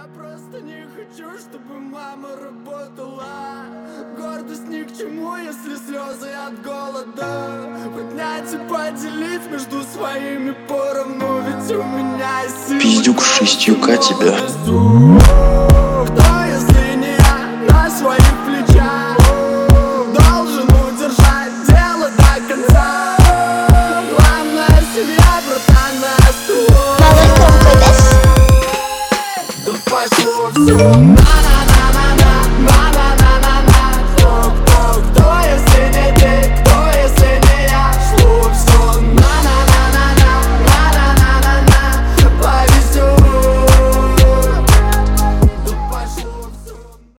Я просто не хочу, чтобы мама работала. Гордость ни к чему, если слезы от голода. Поднять и поделить между своими поровну. Ведь у меня есть силы. Пиздюк 6К тебя. Кто, если не я, на своих плечах должен удержать дело до конца. Главная семья, братан, нас твой. Да пошло все.